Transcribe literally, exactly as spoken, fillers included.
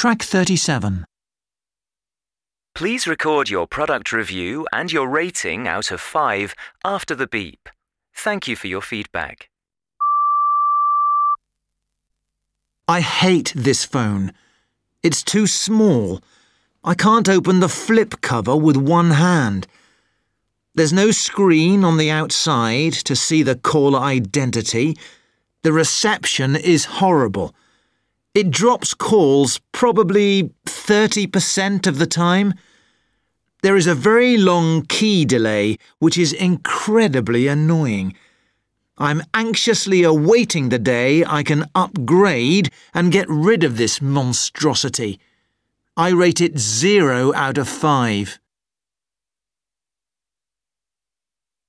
Track thirty-seven. Please record your product review and your rating out of five after the beep. Thank you for your feedback. I hate this phone. It's too small. I can't open the flip cover with one hand. There's no screen on the outside to see the caller identity. The reception is horrible. It drops calls probably thirty percent of the time. There is a very long key delay, which is incredibly annoying. I'm anxiously awaiting the day I can upgrade and get rid of this monstrosity. I rate it zero out of five.